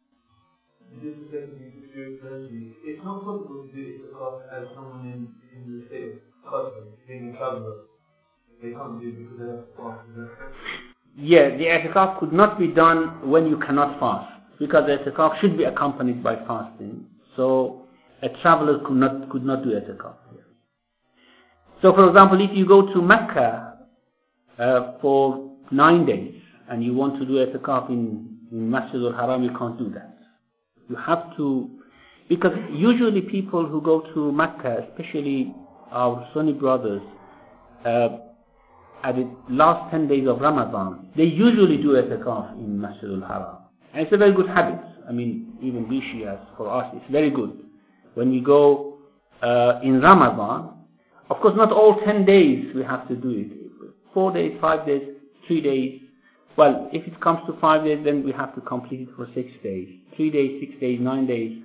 Speaker 6: It's not possible to do i'tikaf as someone in the state of Qatar, being a traveller. They can't do it because they have to fast.
Speaker 1: Yeah, the i'tikaf could not be done when you cannot fast, because the i'tikaf should be accompanied by fasting. So a traveller could not do i'tikaf. So, for example, if you go to Mecca for 9 days and you want to do i'tikaf in Masjid al-Haram, you can't do that. You have to, because usually people who go to Mecca, especially our Sunni brothers, at the last 10 days of Ramadan, they usually do i'tikaf in Masjid al-Haram. And it's a very good habit. I mean, even we Shias, for us, it's very good. When we go in Ramadan, of course not all 10 days we have to do it. 4 days, 5 days, 3 days. Well, if it comes to 5 days, then we have to complete it for 6 days. 3 days, 6 days, 9 days.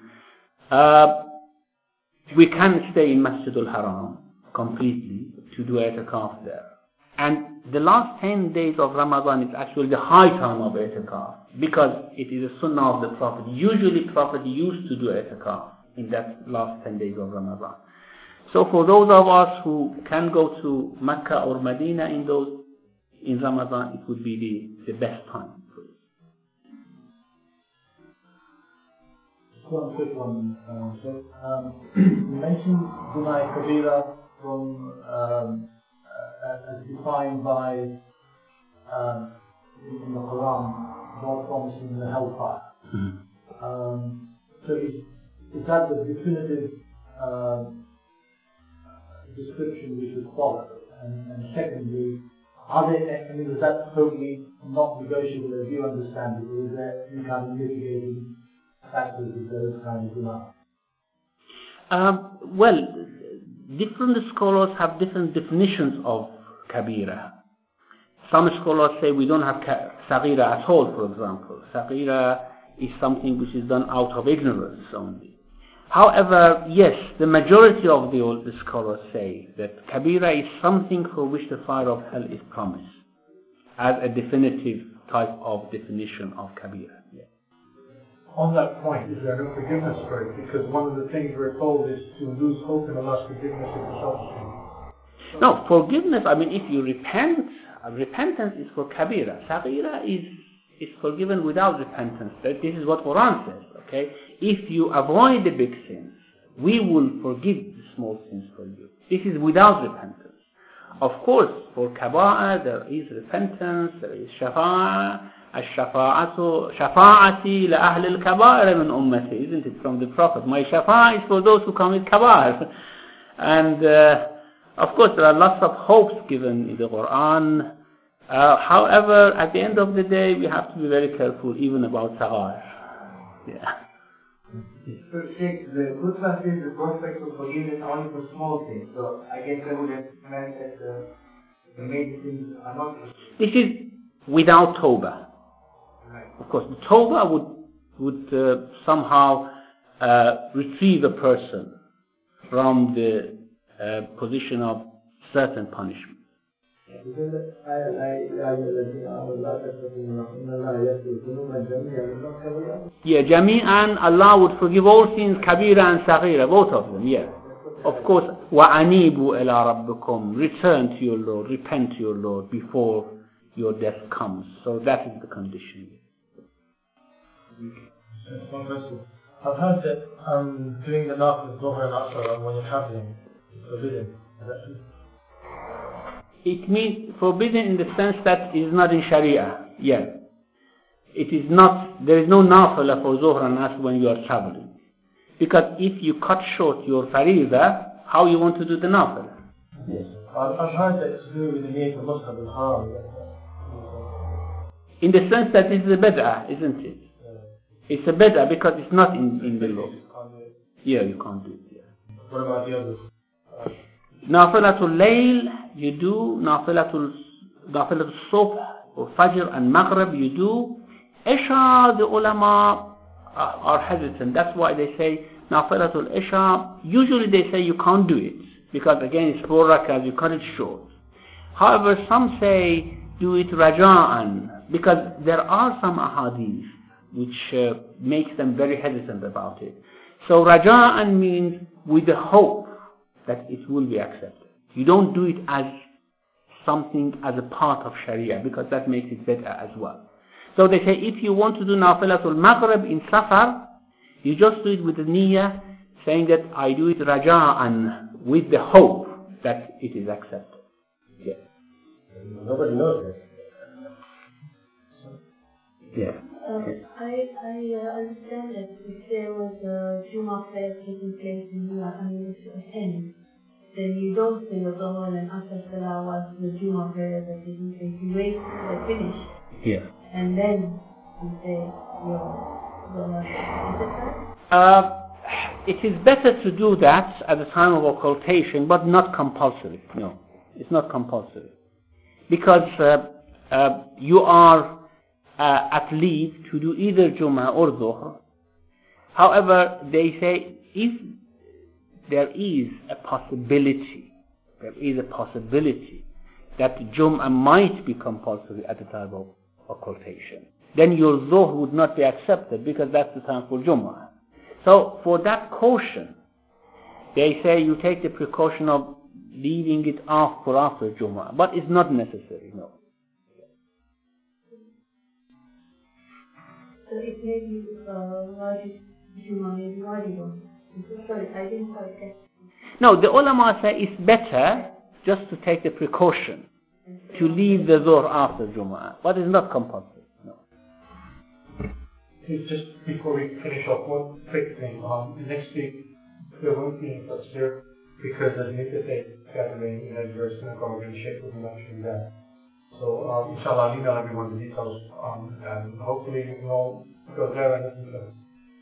Speaker 1: We can stay in Masjid al-Haram completely to do i'tikaf there. And the last 10 days of Ramadan is actually the high time of i'tikaf, because it is a sunnah of the Prophet. Usually Prophet used to do i'tikaf in that last 10 days of Ramadan. So for those of us who can go to Mecca or Medina in Ramadan, it would be the best time for it.
Speaker 2: Just one quick one, Sheikh. You mentioned Gunai Kabira from as defined by in the Quran, God promising the hellfire. So is that the definitive description we should follow? And secondly, is that totally not negotiable as you understand it, or is there any kind of mitigating factors with those kinds of demands?
Speaker 1: Well, different scholars have different definitions of kabira. Some scholars say we don't have saghira at all, for example. Saghira is something which is done out of ignorance only. However, yes, the majority of the scholars say that kabira is something for which the fire of hell is promised, as a definitive type of definition of kabira. Yeah.
Speaker 2: On that point, is there no forgiveness for it? Because one of the things we're told is to lose hope in Allah's forgiveness of the self-sin.
Speaker 1: No, forgiveness, I mean, if you repent repentance is for kabira. Saghira is forgiven without repentance. This is what Quran says. Okay, if you avoid the big sins, we will forgive the small sins for you. This is without repentance. Of course, for kaba'ah there is repentance, there is shafa'a. Shafa'ati la ahli al-kaba'ir min ummati, isn't it, from the Prophet? My shafa'a is for those who commit kaba'ir. And of course there are lots of hopes given in the Quran. However, at the end of the day, we have to be very careful even about saghair. Yeah.
Speaker 3: So, Sheikh, the Qudra says the prospect of forgiveness only for small things. So, I guess that would have meant that the major things are not.
Speaker 1: This is without tawbah.
Speaker 3: Right.
Speaker 1: Of course, the tawbah would somehow retrieve a person from the position of certain punishment.
Speaker 3: Because
Speaker 1: Yeah, Jami'an, Allah would forgive all sins, Kabira and Saghira, both of them, yeah. Of course, وَأَنِيبُوا إِلَىٰ رَبِّكُمْ, return to your Lord, repent to your Lord before your death comes. So that is the condition.
Speaker 2: One question. I've heard that doing the nafil Dhuhr and Asr when you're traveling is forbidden. Is that true?
Speaker 1: It means forbidden in the sense that it is not in Sharia. Yeah. It is not, there is no nafila for Zuhr and Asr when you are traveling. Because if you cut short your fariza, how you want to do the nafila?
Speaker 2: Yes. I've heard that it's to do with the need for Muslim and Haram.
Speaker 1: In the sense that it is a bid'ah, isn't it? It's a bid'ah because it's not in the law. Yeah, you can't do it. Yeah.
Speaker 2: What about the others?
Speaker 1: Nafilatul Layl, you do. Nafilatul Subh or Fajr and Maghrib, you do. Isha, the ulama are hesitant. That's why they say Nafilatul Isha. Usually they say you can't do it because again it's 4 rakahs, you cut it short. However, some say do it raja'an because there are some ahadith which makes them very hesitant about it. So raja'an means with the hope that it will be accepted. You don't do it as something, as a part of Sharia, because that makes it better as well. So they say if you want to do Nafilatul Maghrib in Safar, you just do it with the niyyah, saying that I do it raja'an, with the hope that it is accepted. Yeah.
Speaker 5: Nobody knows that.
Speaker 1: Yeah.
Speaker 4: I understand that if there was a Jummah prayer taking place and you are unable to attend, then you don't say your Dhuhr and Asr Salah whilst the Jummah prayers are taking place. You wait till they're finished.
Speaker 1: Yeah.
Speaker 4: And then you say your Dhuhr. Is that right?
Speaker 1: It is better to do that at the time of occultation, but not compulsory. No, it's not compulsory. Because you are at leave to do either Jummah or Dhuhr. However, they say if there is a possibility that Jummah might be compulsory at the time of occultation, then your Dhuhr would not be accepted because that's the time for Jummah. So for that caution, they say you take the precaution of leaving it off for after Jummah, but it's not necessary, no.
Speaker 4: So it may be wajib Jummah, maybe wajib one. Sorry, I didn't quite get.
Speaker 1: No, the ulama say it's better just to take the precaution to leave the Dhuhr after Jummah, but it's not compulsory. No.
Speaker 2: Just before we finish off, one quick thing. Next week there won't be any such here because there's an interfaith gathering in Edinburgh Synagogue and Sheikh will be actually there. So inshallah, I'll email everyone the details and hopefully we can all go there and listen to them.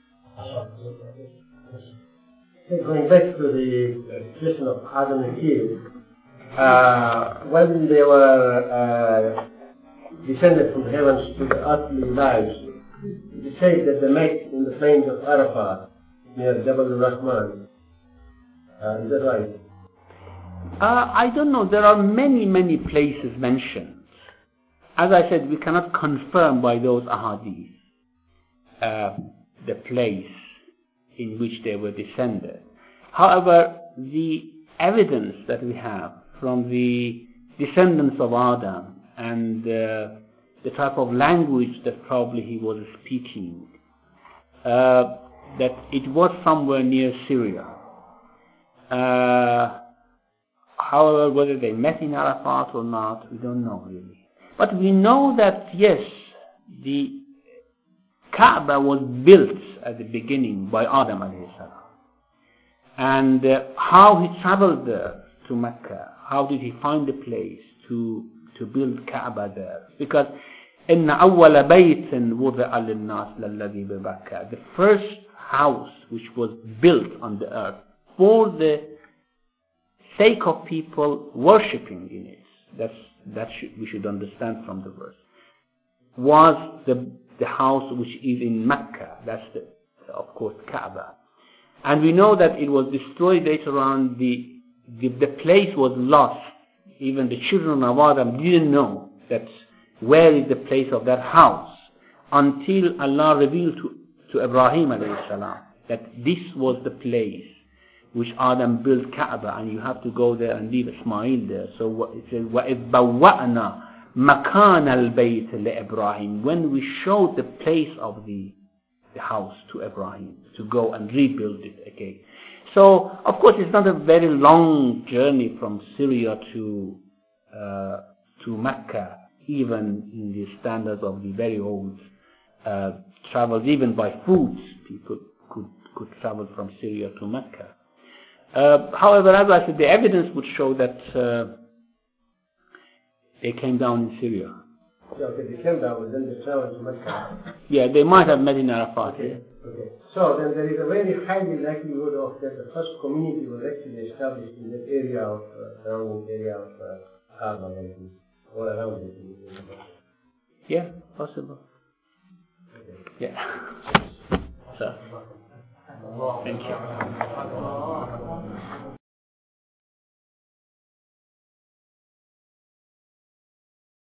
Speaker 5: Going back to the question of Adam and Eve, when they were descended from heavens to the earthly lives, it says that they met in the plains of Arafat near Jabal al-Rahman. Is that right?
Speaker 1: I don't know. There are many places mentioned. As I said, we cannot confirm by those ahadith the place in which they were descended. However, the evidence that we have from the descendants of Adam and the type of language that probably he was speaking, that it was somewhere near Syria. However, whether they met in Arafat or not, we don't know really. But we know that, yes, the Kaaba was built at the beginning by Adam alayhi salam. And how he traveled there to Mecca, how did he find a place to build Kaaba there? Because إِنَّ أَوَّلَ بَيْتٍ وُضِعَ لِلنَّاسِ لَلَّذِي بِبَكَّةِ, the first house which was built on the earth for the sake of people worshipping in it, we should understand from the verse, was the house which is in Mecca. That's of course Kaaba. And we know that it was destroyed later on. The place was lost. Even the children of Adam didn't know that where is the place of that house until Allah revealed to Ibrahim alayhi salam that this was the place which Adam built Kaaba, and you have to go there and leave Ismail there. So it says, وَإِذْ بَوَّأْنَا مَكَانَ الْبَيْتِ لِإِبْرَاهِيمَ, when we showed the place of the house to Ibrahim to go and rebuild it again. So of course it's not a very long journey from Syria to Mecca, even in the standards of the very old travels, even by foot people could travel from Syria to Mecca. However, as I said, the evidence would show that they came down in Syria.
Speaker 5: Yeah, okay, they came down and then they traveled to Mecca.
Speaker 1: Yeah, they might have met in Arafat.
Speaker 5: Okay. So then there is a very highly likelihood of that the first community was actually established in that area of surrounding area of Kaaba, all around it.
Speaker 1: Yeah, possible.
Speaker 5: Okay.
Speaker 1: Yeah. So, thank you.